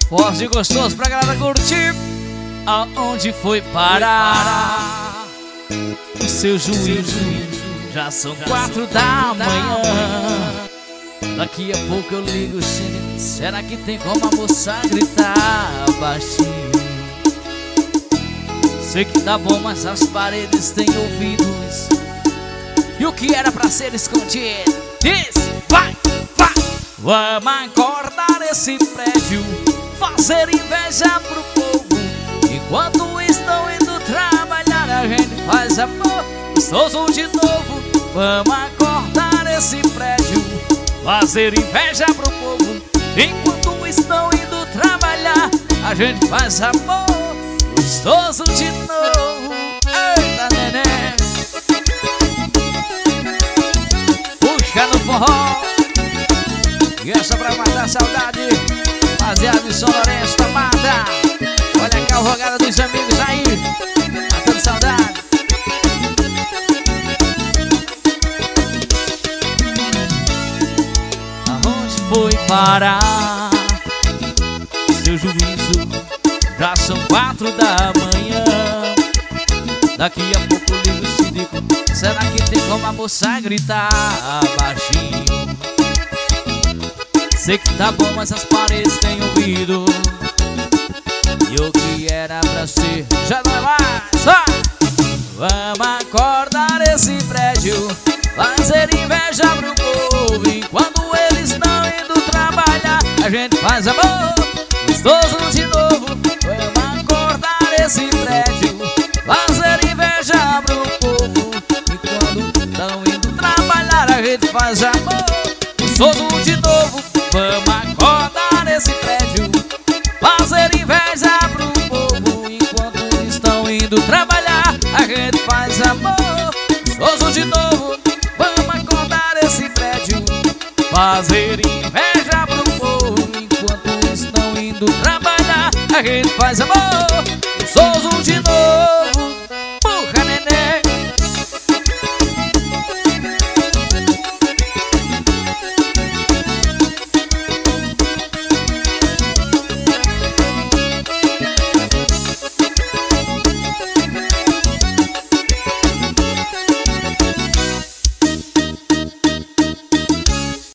Forte e gostoso pra galera curtir. Aonde foi parar o seu juízo? Já são 4 da manhã. Daqui a pouco eu ligo o cine. Será que tem como a moça gritar baixinho? Sei que tá bom, mas as paredes têm ouvidos. E o que era pra ser escondido? Diz, vai, vai. Vamos acordar esse prédio, fazer inveja pro povo. Enquanto estão indo trabalhar, a gente faz amor gostoso de novo. Vamos acordar esse prédio, fazer inveja pro povo. Enquanto estão indo trabalhar, a gente faz amor gostoso de novo. Eita, neném, puxa no forró. E essa pra matar a saudade, baseado em São Lourenço da Mata. Olha a cavalgada dos amigos aí, matando saudade. Aonde foi parar seu juízo? Já são 4 da manhã. Daqui a pouco eu ligo o síndico. Será que tem como a moça gritar baixinho? Sei que tá bom, mas as paredes têm ouvido. E o que era pra ser já não é mais. Vamos acordar esse prédio, fazer inveja pro povo. Enquanto eles estão indo trabalhar, a gente faz amor gostoso de novo. Vamos acordar esse prédio, fazer inveja pro povo. Enquanto estão indo trabalhar, a gente faz amor gostoso de novo. Vamos acordar esse prédio, fazer inveja pro povo. Enquanto estão indo trabalhar, a gente faz amor gostoso de novo. Vamos acordar esse prédio, fazer inveja pro povo. Enquanto estão indo trabalhar, a gente faz amor